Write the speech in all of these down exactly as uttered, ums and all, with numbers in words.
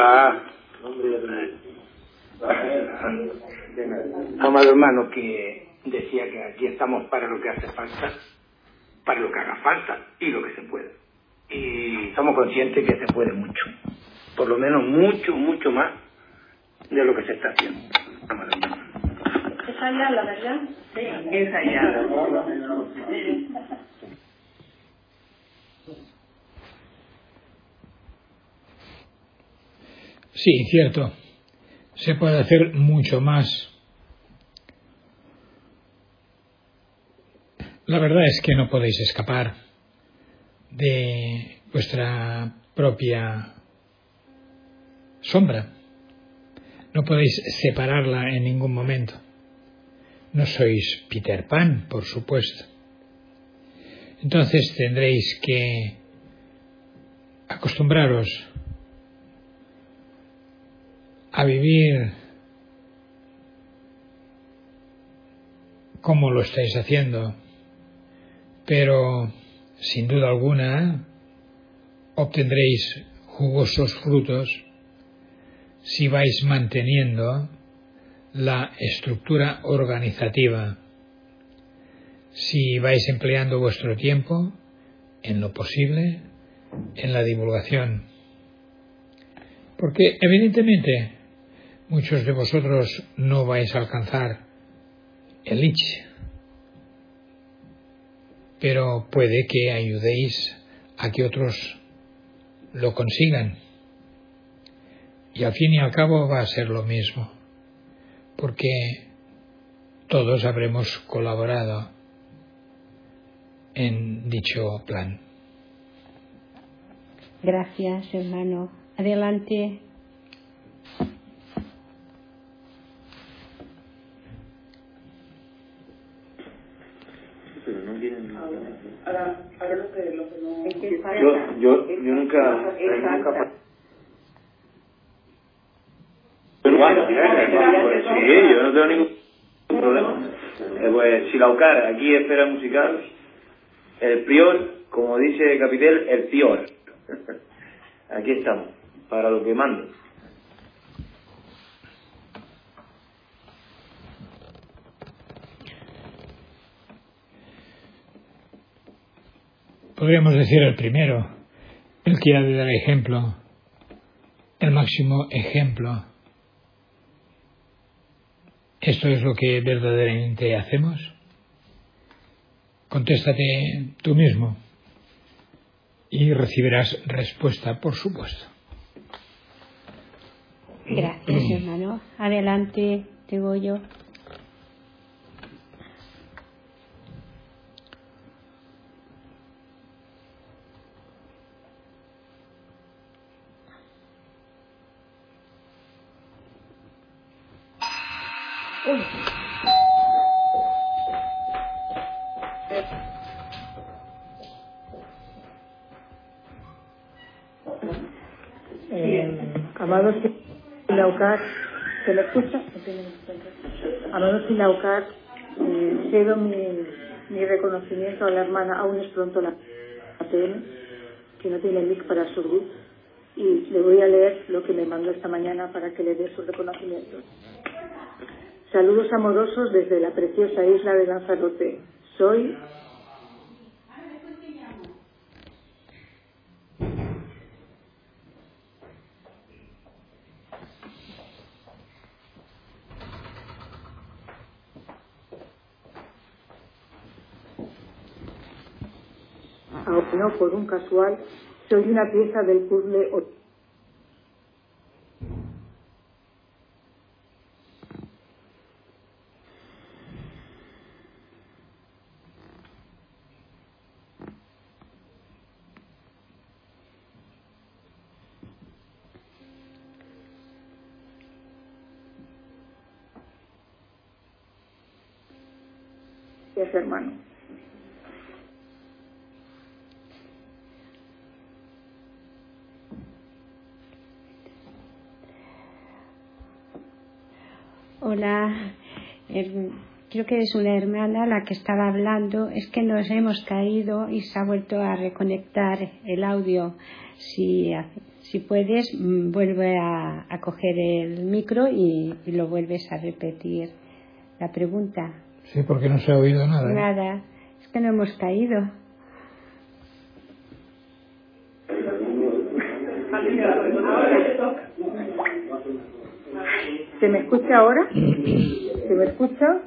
Hola. Amado hermano, que decía que aquí estamos para lo que hace falta, para lo que haga falta y lo que se puede. Y somos conscientes que se puede mucho, por lo menos mucho, mucho más de lo que se está haciendo. Amado hermano. Esa ya, la verdad. Sí, esa ya. Sí, cierto. Se puede hacer mucho más. La verdad es que no podéis escapar de vuestra propia sombra. No podéis separarla en ningún momento. No sois Peter Pan, por supuesto. Entonces tendréis que acostumbraros a vivir como lo estáis haciendo, pero sin duda alguna obtendréis jugosos frutos si vais manteniendo la estructura organizativa, si vais empleando vuestro tiempo en lo posible en la divulgación, porque evidentemente muchos de vosotros no vais a alcanzar el I C H, pero puede que ayudéis a que otros lo consigan. Y al fin y al cabo va a ser lo mismo, porque todos habremos colaborado en dicho plan. Gracias, hermano. Adelante. Pero no quieren nada. Ahora, ahora lo que, lo que no... Yo, yo, yo nunca... nunca Bueno, pues sí, yo no tengo ningún problema. Eh, pues Silaucar, aquí espera musical. El prior, como dice Capitel, el pior. Aquí estamos, para lo que mando. Podríamos decir el primero, el que ha de dar ejemplo, el máximo ejemplo. ¿Esto es lo que verdaderamente hacemos? Contéstate tú mismo y recibirás respuesta, por supuesto. Gracias, hermano. Adelante, digo yo. Uy. Eh, Amado Silaucar, ¿se lo escucha? Amado Silaucar, eh, cedo mi, mi reconocimiento a la hermana, aún es pronto la A T M, que no tiene link para subir, y le voy a leer lo que me mandó esta mañana para que le dé su reconocimiento. Saludos amorosos desde la preciosa isla de Lanzarote. Soy... Aunque no por un casual, soy una pieza del puzzle. Gracias, hermano. Hola, creo que es una hermana la que estaba hablando. Es que nos hemos caído y se ha vuelto a reconectar el audio. Si, si puedes, vuelve a, a coger el micro y, y lo vuelves a repetir. La pregunta. Sí, porque no se ha oído nada. ¿eh? Nada. Es que no hemos caído. ¿Se me escucha ahora? ¿Se me escucha?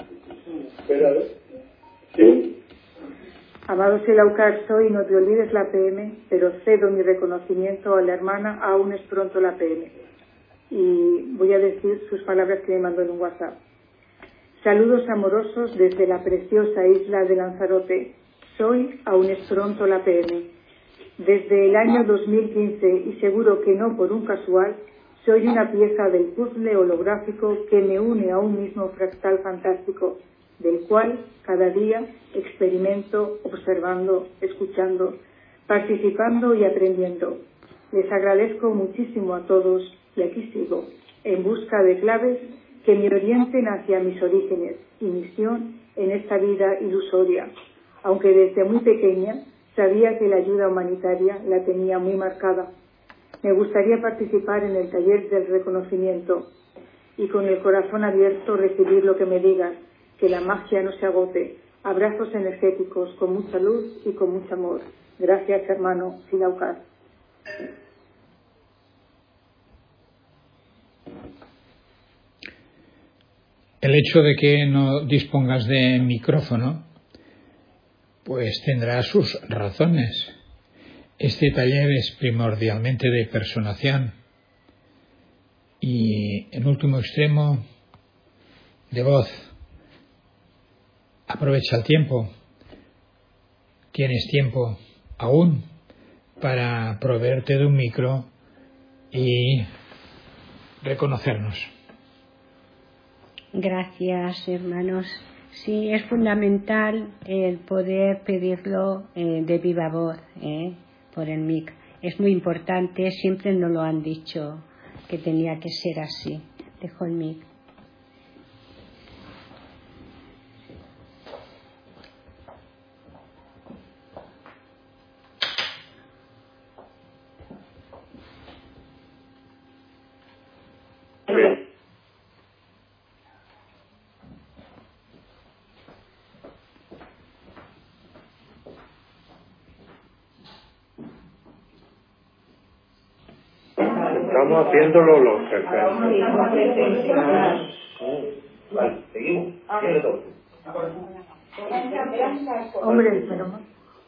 Sí. Amado Silaucar, soy, no te olvides la P M, pero cedo mi reconocimiento a la hermana, aún es pronto la P M. Y voy a decir sus palabras que me mandó en un WhatsApp. Saludos amorosos desde la preciosa isla de Lanzarote. Soy, aún es pronto la P M. Desde el año dos mil quince, y seguro que no por un casual, soy una pieza del puzzle holográfico que me une a un mismo fractal fantástico, del cual cada día experimento, observando, escuchando, participando y aprendiendo. Les agradezco muchísimo a todos y aquí sigo, en busca de claves que me orienten hacia mis orígenes y misión en esta vida ilusoria, aunque desde muy pequeña sabía que la ayuda humanitaria la tenía muy marcada. Me gustaría participar en el taller del reconocimiento y con el corazón abierto recibir lo que me digas, que la magia no se agote. Abrazos energéticos con mucha luz y con mucho amor. Gracias, hermano Silaucar. El hecho de que no dispongas de micrófono, pues tendrá sus razones. Este taller es primordialmente de personación y, en último extremo, de voz. Aprovecha el tiempo. Tienes tiempo aún para proveerte de un micro y reconocernos. Gracias, hermanos. Sí, es fundamental el poder pedirlo eh, de viva voz, eh, por el mic. Es muy importante, siempre nos lo han dicho que tenía que ser así. Dejo el mic. Estamos haciéndolo los perfectos. Vale, seguimos. Tiene todo. Hombre, pero no.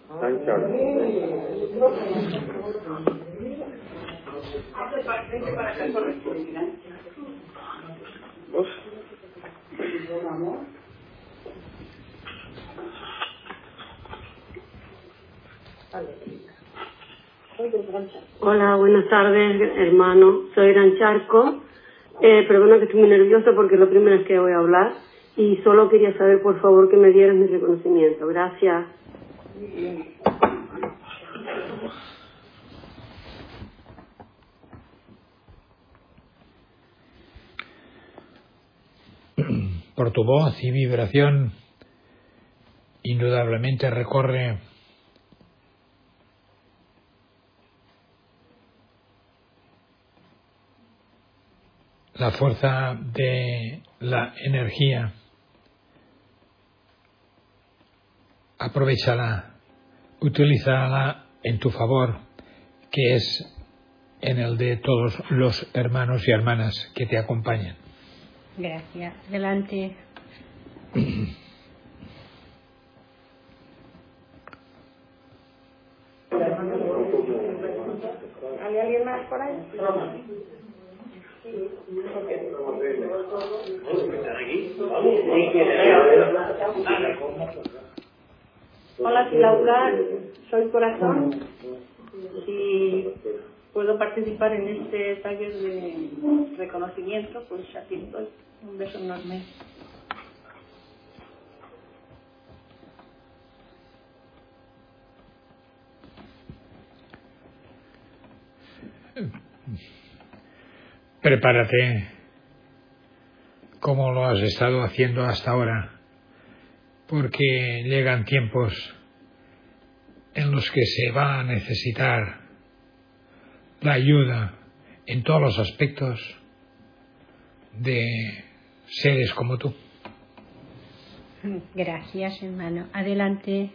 Hola, buenas tardes, hermano. Soy Gran Charco. Eh, perdona que estoy muy nerviosa porque es la primera vez que voy a hablar y solo quería saber, por favor, que me dieras mi reconocimiento. Gracias. Por tu voz y vibración, indudablemente recorre la fuerza de la energía. Aprovéchala, utilízala en tu favor, que es en el de todos los hermanos y hermanas que te acompañan. Gracias. Adelante. ¿Hay alguien más por ahí? Hola, Silaucar. Soy Corazón. Si puedo participar en este taller de reconocimiento, pues aquí estoy. Un beso enorme. Prepárate como lo has estado haciendo hasta ahora porque llegan tiempos en los que se va a necesitar la ayuda en todos los aspectos de seres como tú. Gracias, hermano. Adelante.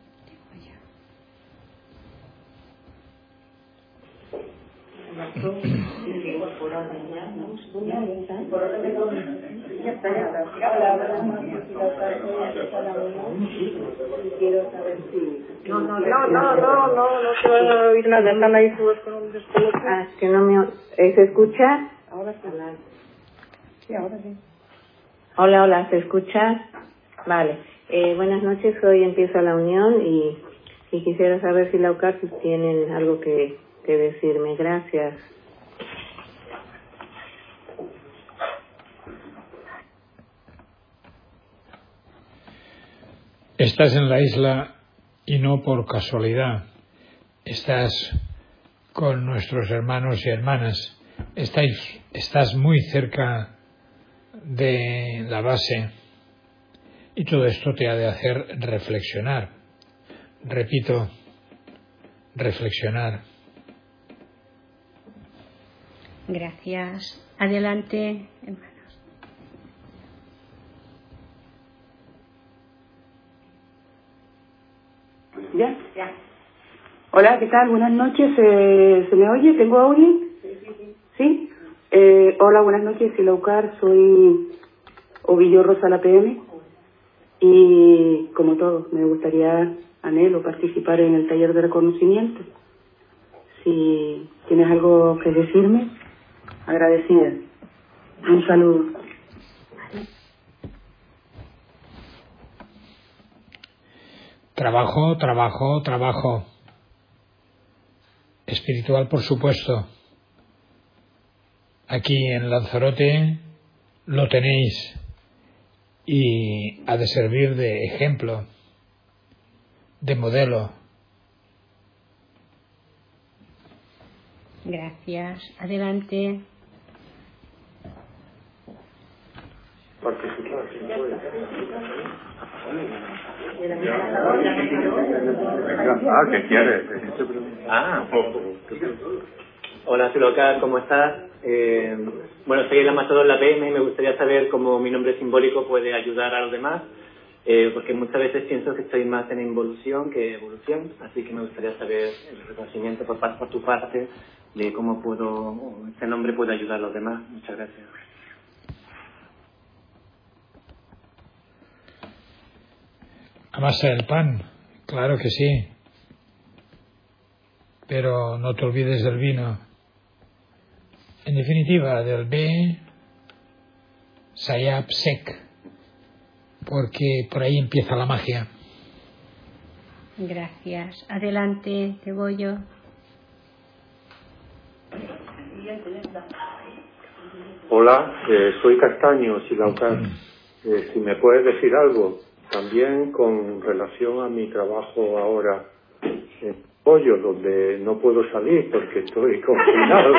No, no, no, no, no, no, no se van a oír nada, están ahí todos con un descoloque. Ah, que no me... ¿eh, ¿Se escucha? Ahora sí. Sí, ahora sí. Hola, hola, ¿se escucha? Vale. Eh, buenas noches, hoy empieza la unión y, y quisiera saber si la U C A R tienen algo que, que decirme. Gracias. Estás en la isla y no por casualidad. Estás con nuestros hermanos y hermanas. Estáis, estás muy cerca de la base y todo esto te ha de hacer reflexionar. Repito, reflexionar. Gracias. Adelante, hermanos. ¿Ya? Ya. Hola, ¿qué tal? Buenas noches. Eh, ¿Se me oye? ¿Tengo audio? Sí, sí, sí. ¿Sí? Eh, hola, buenas noches. Soy la U C A R, soy Ovillo Rosa, la P M. Y como todos, me gustaría, anhelo, participar en el taller de reconocimiento. Si tienes algo que decirme, agradecida. Un saludo. Trabajo, trabajo, trabajo. Espiritual, por supuesto. Aquí en Lanzarote lo tenéis y ha de servir de ejemplo, de modelo. Gracias. Adelante. Ah, ¿qué quieres? Ah, hola, soy local, ¿cómo estás? Eh, bueno, soy el ambasador de la P M y me gustaría saber cómo mi nombre simbólico puede ayudar a los demás, eh, porque muchas veces pienso que estoy más en involución que evolución, así que me gustaría saber el reconocimiento por, parte, por tu parte de cómo puedo, este nombre puede ayudar a los demás. Muchas gracias. Amasa el pan, claro que sí, pero no te olvides del vino. En definitiva, del B, Sayap Sek, porque por ahí empieza la magia. Gracias. Adelante, Cebollo. Hola, eh, soy Castaño, Silaucar. Eh, si me puedes decir algo, también con relación a mi trabajo ahora en Pollo, donde no puedo salir porque estoy confinado.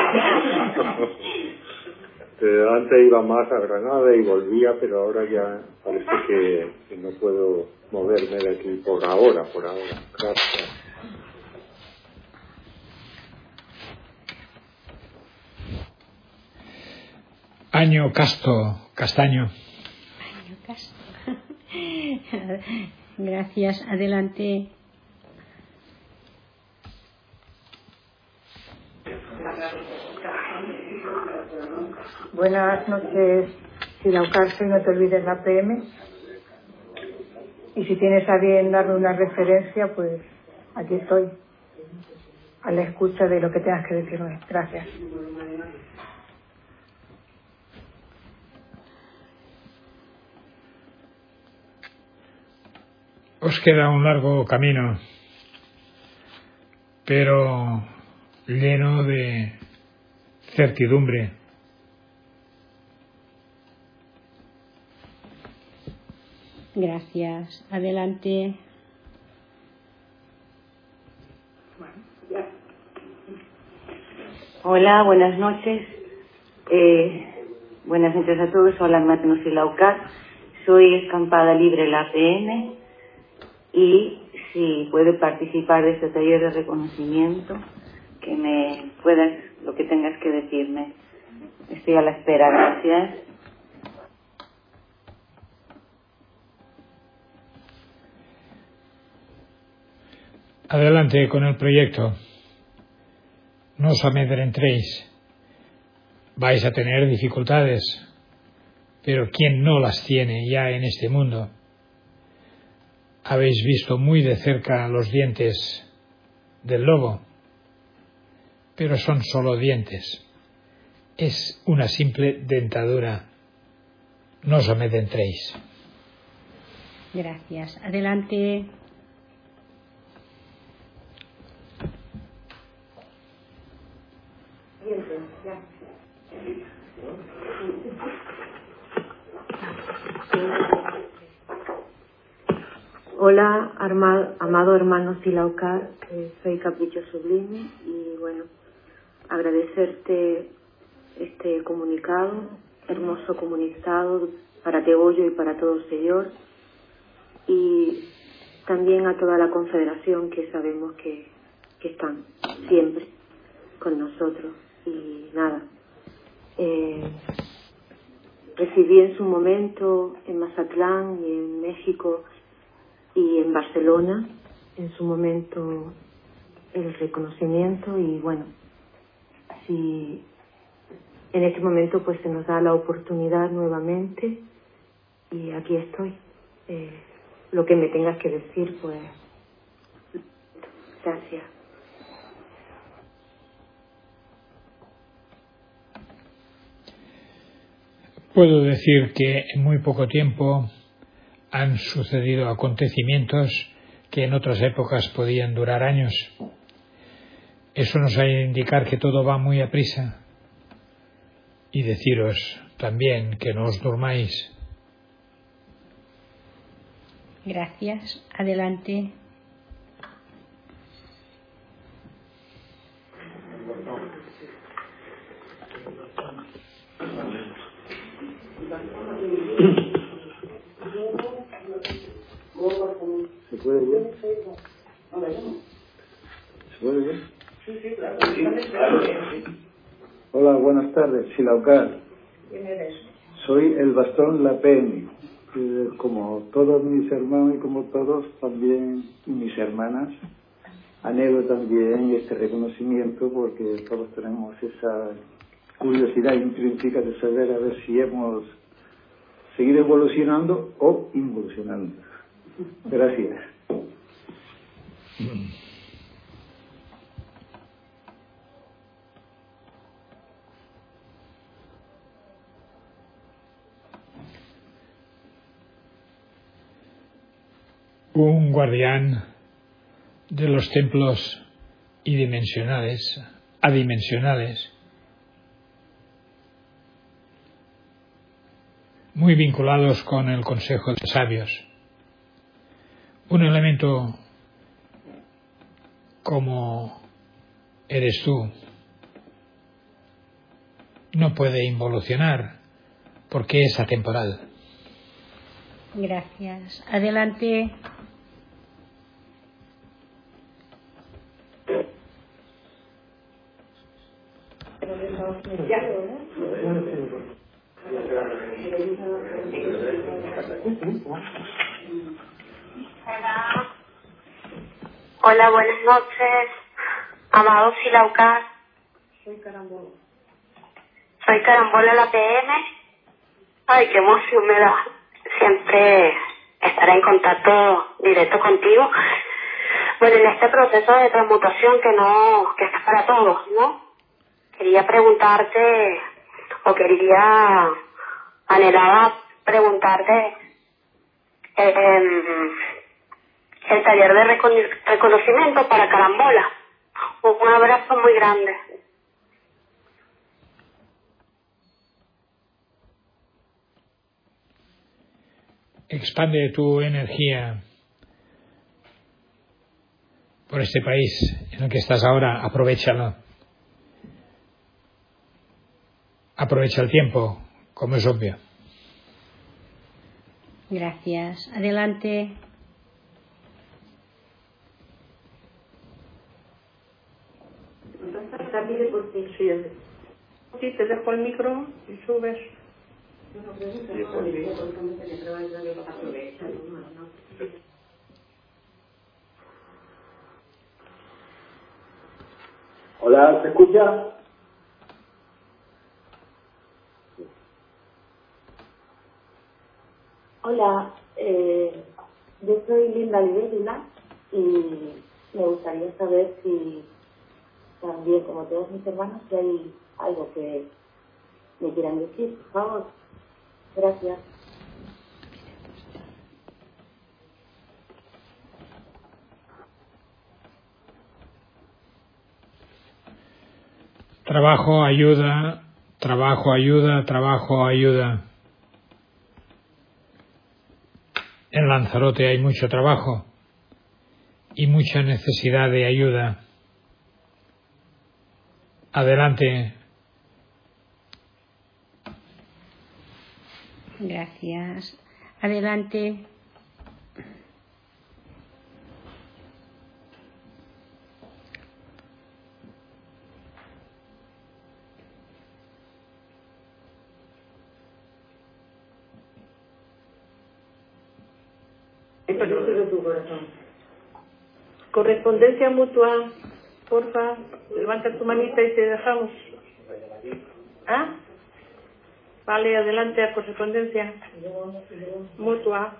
eh, antes iba más a Granada y volvía, pero ahora ya parece que, que no puedo moverme de aquí por ahora, por ahora. Gracias. Año Casto, Castaño. Año Casto. Gracias. Adelante. Buenas noches, Silaucar, soy No Te Olvides la P M. Y si tienes a bien darme una referencia, pues aquí estoy, a la escucha de lo que tengas que decirme. Gracias. Os queda un largo camino, pero lleno de certidumbre. Gracias. Adelante. Hola, buenas noches. Eh, buenas noches a todos. Hola, Magnus y Laucar. soy Escampada Libre la P M y si puedo participar de este taller de reconocimiento, que me puedas, lo que tengas que decirme. Estoy a la espera, gracias. Adelante con el proyecto. No os amedrentéis. Vais a tener dificultades, pero ¿quién no las tiene ya en este mundo? Habéis visto muy de cerca los dientes del lobo, pero son solo dientes. Es una simple dentadura. No os amedrentéis. Gracias. Adelante. Hola, arma, amado hermano Silaucar, eh, soy Capricho Sublime y bueno, agradecerte este comunicado, hermoso comunicado para Teollo y para todo Señor, y también a toda la confederación que sabemos que, que están siempre con nosotros. Y nada, eh, recibí en su momento en Mazatlán y en México y en Barcelona en su momento el reconocimiento, y bueno, si en este momento pues se nos da la oportunidad nuevamente y aquí estoy. Eh, lo que me tengas que decir, pues gracias. Puedo decir que en muy poco tiempo han sucedido acontecimientos que en otras épocas podían durar años. Eso nos ha de indicar que todo va muy a prisa. Y deciros también que no os durmáis. Gracias. Adelante. ¿Se puede ver? ¿Se puede ver? Sí, sí, claro. Hola, buenas tardes, Silaucar. ¿Quién eres? Soy el Bastón La P M. Eh, como todos mis hermanos y como todos también mis hermanas, anhelo también este reconocimiento porque todos tenemos esa curiosidad intrínseca de saber a ver si hemos seguido evolucionando o involucionando. Gracias. Un guardián de los templos idimensionales, adimensionales, muy vinculados con el Consejo de Sabios. Un elemento como eres tú no puede involucionar porque es atemporal. Gracias. Adelante. Hola, buenas noches, amado Silaucar. Soy Carambola. Soy Carambola la P M. Ay, qué emoción me da siempre estar en contacto directo contigo. Bueno, en este proceso de transmutación que no, que está para todos, ¿no? Quería preguntarte, o quería, anhelaba preguntarte, eh, el taller de recono- reconocimiento para Carambola. Un abrazo muy grande. Expande tu energía por este país en el que estás ahora, aprovéchalo. Aprovecha el tiempo, como es obvio. Gracias. Adelante. Sí, te dejo el micro y subes. Hola, ¿se escucha? Hola, eh, yo soy Linda Libélula y me gustaría saber si también, como todos mis hermanos, si hay algo que me quieran decir, por favor. Gracias. Trabajo, ayuda, trabajo, ayuda, trabajo, ayuda. En Lanzarote hay mucho trabajo y mucha necesidad de ayuda. Adelante. Gracias. Adelante. Correspondencia mutua, porfa, levanta tu manita y te dejamos. ¿Ah? Vale, adelante a correspondencia mutua.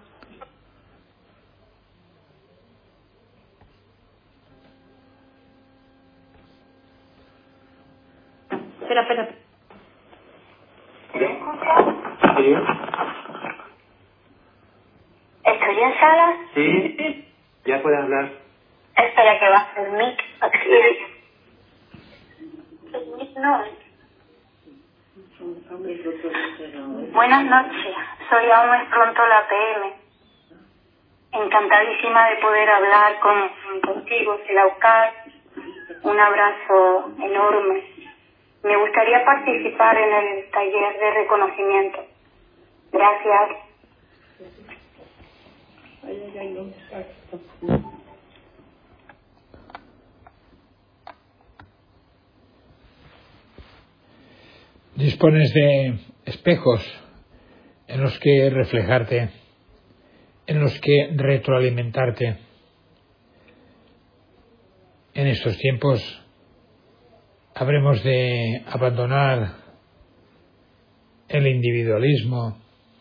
Espera, espera. Sí. ¿Estoy en sala? Sí. Ya puedes hablar. Espera que baje el mic. Aquí. El mic no. Buenas noches. Soy Aún es pronto la P M. Encantadísima de poder hablar con, contigo, Silaucar. Un abrazo enorme. Me gustaría participar en el taller de reconocimiento. Gracias. Dispones de espejos en los que reflejarte, en los que retroalimentarte. En estos tiempos habremos de abandonar el individualismo,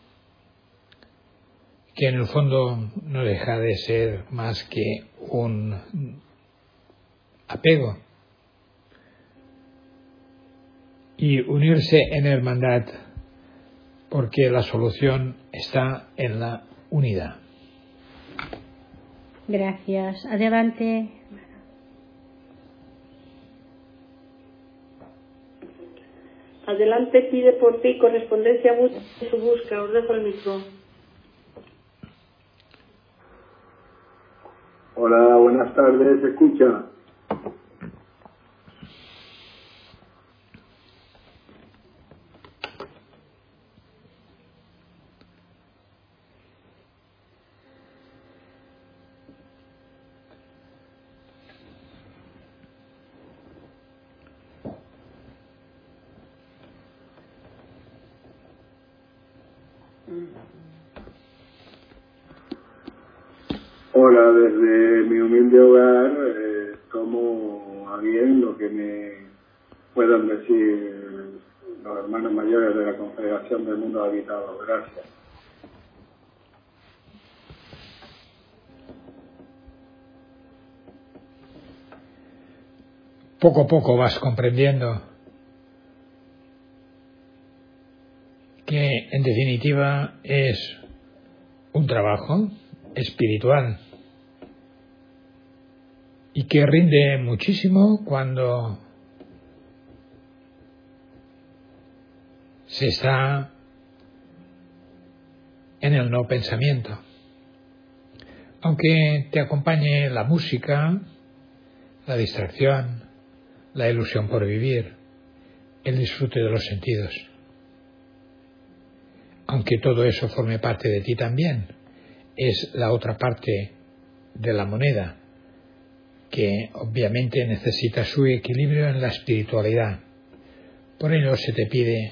que en el fondo no deja de ser más que un apego, y unirse en hermandad, porque la solución está en la unidad. Gracias. Adelante. Adelante, pide por ti correspondencia mutua en su busca. Os dejo el micro. Hola, buenas tardes, ¿se escucha? Hola, desde mi humilde hogar eh, tomo a bien lo que me puedan decir los hermanos mayores de la Confederación del Mundo Habitado. Gracias. Poco a poco vas comprendiendo que en definitiva es un trabajo espiritual y que rinde muchísimo cuando se está en el no pensamiento. Aunque te acompañe la música, la distracción, la ilusión por vivir, el disfrute de los sentidos. aunque todo eso forme parte de ti también, es la otra parte de la moneda, que obviamente necesita su equilibrio en la espiritualidad. Por ello se te pide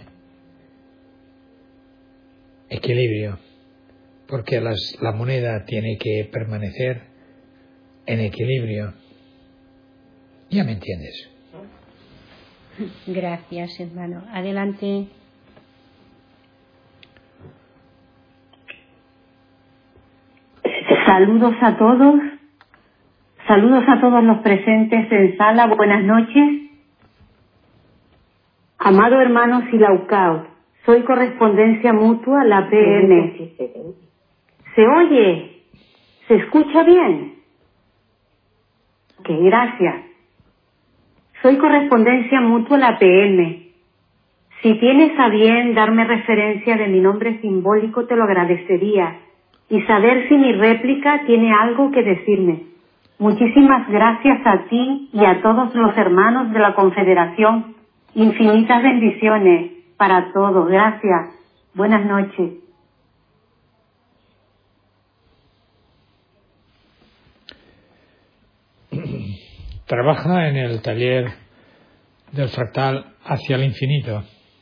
equilibrio, porque las, la moneda tiene que permanecer en equilibrio. Ya me entiendes. Gracias, hermano. Adelante. Saludos a todos. Saludos a todos los presentes en sala. Buenas noches. Amado hermano Silaucao, soy correspondencia mutua, la P M. ¿Se oye? ¿Se escucha bien? Ok, gracias. Soy correspondencia mutua, la P M. Si tienes a bien darme referencia de mi nombre simbólico, te lo agradecería. Y saber si mi réplica tiene algo que decirme. Muchísimas gracias a ti y a todos los hermanos de la Confederación. Infinitas bendiciones para todos. Gracias. Buenas noches. Trabaja en el taller del fractal hacia el infinito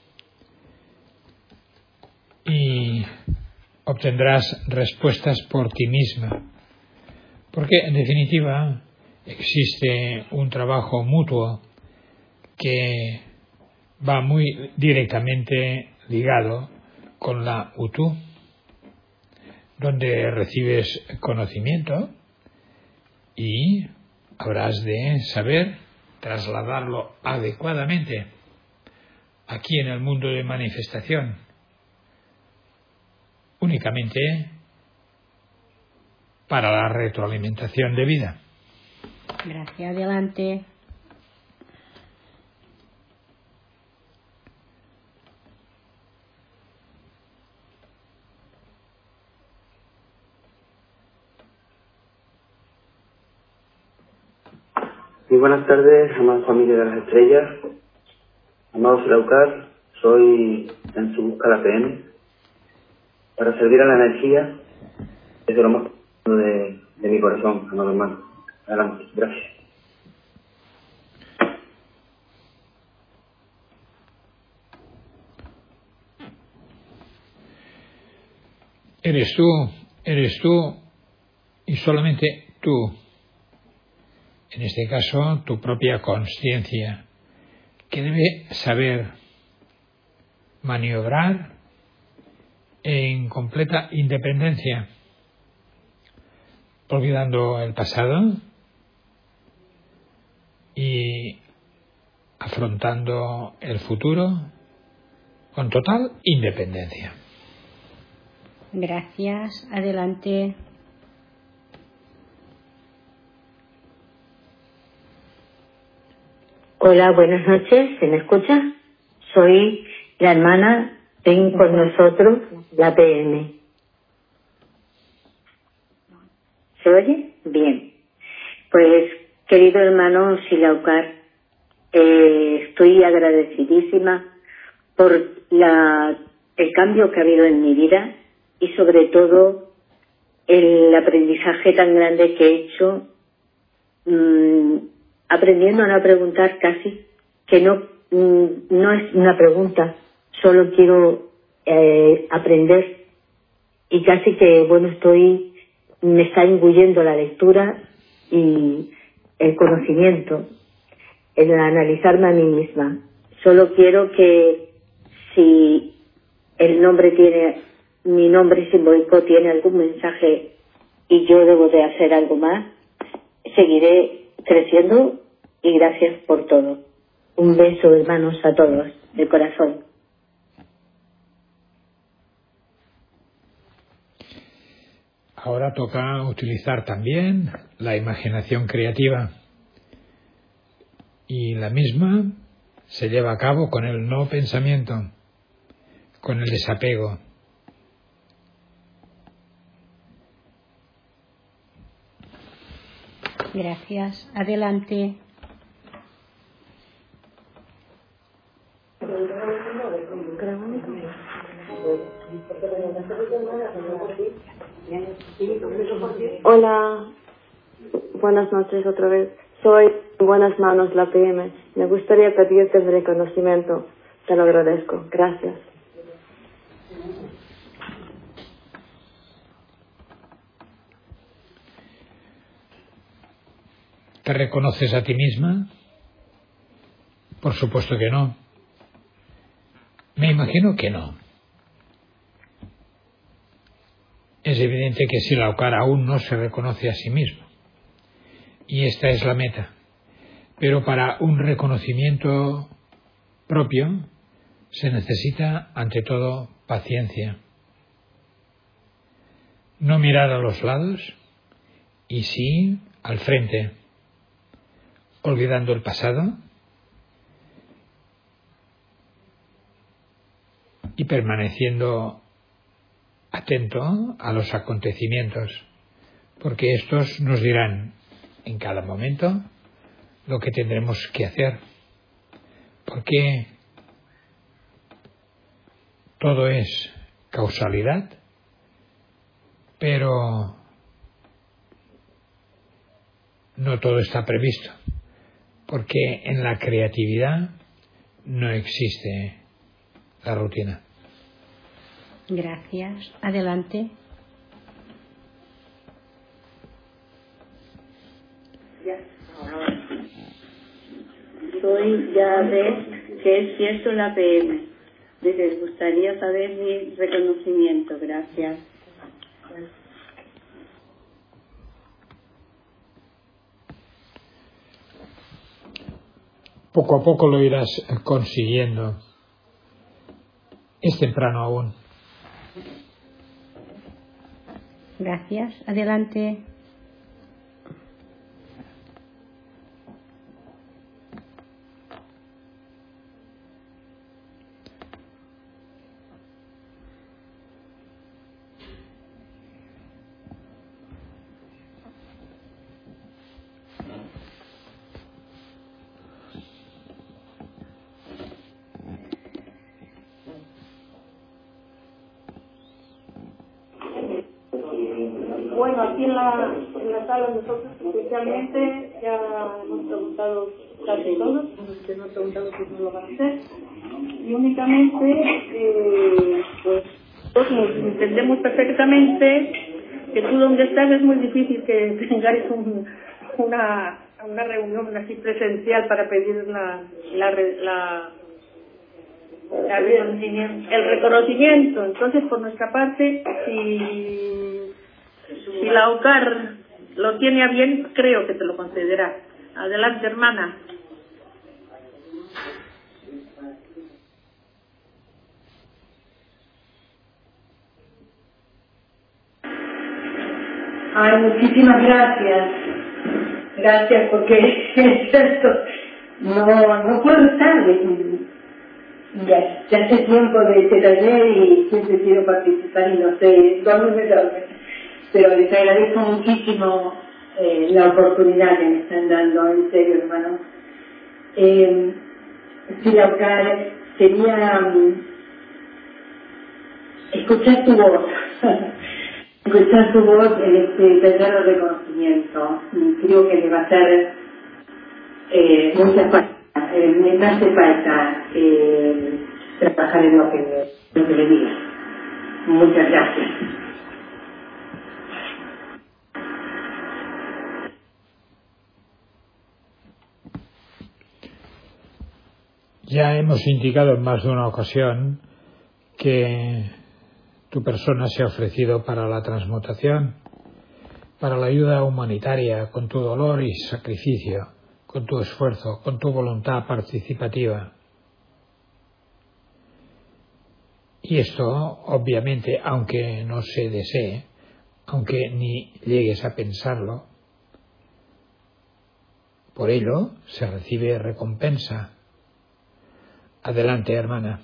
y obtendrás respuestas por ti misma, porque en definitiva existe un trabajo mutuo que va muy directamente ligado con la U T U, donde recibes conocimiento y habrás de saber trasladarlo adecuadamente aquí en el mundo de manifestación, únicamente para la retroalimentación de vida. Gracias. Adelante. Muy buenas tardes, amada familia de las estrellas. Amado Silaucar, soy en su busca la P M para servir a la energía desde lo más profundo de, de mi corazón, amado hermano. Adelante, gracias. Eres tú, eres tú y solamente tú. En este caso, tu propia consciencia, que debe saber maniobrar en completa independencia, olvidando el pasado y afrontando el futuro con total independencia. Gracias. Adelante. Hola, buenas noches. ¿Se me escucha? Soy la hermana, ven con nosotros, la P M. ¿Se oye? Bien. Pues, querido hermano Silaucar, eh, estoy agradecidísima por la, el cambio que ha habido en mi vida y sobre todo el aprendizaje tan grande que he hecho mmm, aprendiendo a no preguntar casi, que no, no es una pregunta, solo quiero eh, aprender y casi que, bueno, estoy, me está imbuyiendo la lectura y el conocimiento, el analizarme a mí misma. Solo quiero que si el nombre tiene, mi nombre simbólico tiene algún mensaje y yo debo de hacer algo más, seguiré creciendo y gracias por todo. Un beso, hermanos, a todos, de corazón. Ahora toca utilizar también la imaginación creativa y la misma se lleva a cabo con el no pensamiento, con el desapego. Gracias. Adelante. Hola, buenas noches otra vez. Soy en buenas manos la P M. Me gustaría pedirte el reconocimiento. Te lo agradezco. Gracias. ¿Te reconoces a ti misma? Por supuesto que no. Me imagino que no. Es evidente que Silaucar aún no se reconoce a sí mismo. Y esta es la meta. Pero para un reconocimiento propio se necesita, ante todo, paciencia. No mirar a los lados y sí al frente, olvidando el pasado y permaneciendo atento a los acontecimientos, porque estos nos dirán en cada momento lo que tendremos que hacer, porque todo es causalidad, pero no todo está previsto, porque en la creatividad no existe la rutina. Gracias. Adelante. Ya. Soy Yadet, que es cierto la P M. Les gustaría saber mi reconocimiento. Gracias. Poco a poco lo irás consiguiendo. Es temprano aún. Gracias. Adelante. Bueno, aquí en la, en la sala nosotros especialmente ya hemos preguntado casi todos, los que no han preguntado pues no lo van a hacer, y únicamente eh, pues todos nos entendemos perfectamente que tú donde estás es muy difícil que tengáis un, una, una reunión así presencial para pedir la, la, la La reconocimiento. el reconocimiento. Entonces, por nuestra parte, si, si la O C A R lo tiene a bien, creo que te lo concederá. Adelante, hermana. Ay, muchísimas gracias. Gracias, porque es cierto, no, no puedo estar. Ya, ya hace tiempo de este taller y siempre quiero participar y no sé dónde me toque. Pero les agradezco muchísimo eh, la oportunidad que me están dando, en serio, hermano. Eh, Silaucar, quería um, escuchar tu voz, escuchar tu voz en este taller de reconocimiento. Y creo que me va a hacer eh, mucha falta. Eh, me hace falta eh, trabajar en lo que, lo que le diga. Muchas gracias. Ya hemos indicado en más de una ocasión que tu persona se ha ofrecido para la transmutación, para la ayuda humanitaria, con tu dolor y sacrificio, con tu esfuerzo, con tu voluntad participativa. Y esto, obviamente, aunque no se desee, aunque ni llegues a pensarlo, por ello se recibe recompensa. Adelante, hermana.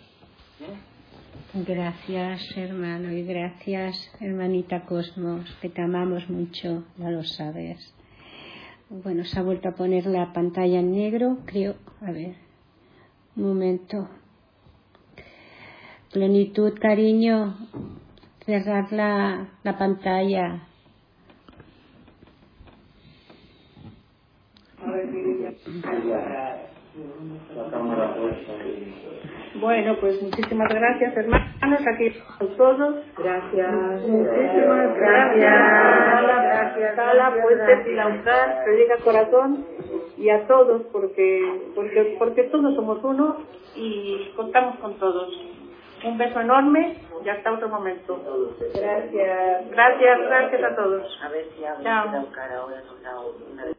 Gracias, hermano, y gracias, hermanita Cosmos, que te amamos mucho, ya lo sabes. Bueno, se ha vuelto a poner la pantalla en negro, creo. A ver, un momento. Plenitud, cariño. Cerrar la, la pantalla. Bueno, pues muchísimas gracias, hermanos. Aquí estamos todos. Gracias. Muchísimas gracias. Gracias. Sala, Puente, Silaucar, Predica Corazón y a todos, porque, porque, porque todos somos uno y contamos con todos. Un beso enorme y hasta otro momento. Gracias. Gracias, gracias a todos. A ver si habla Chao. Silaucar ahora.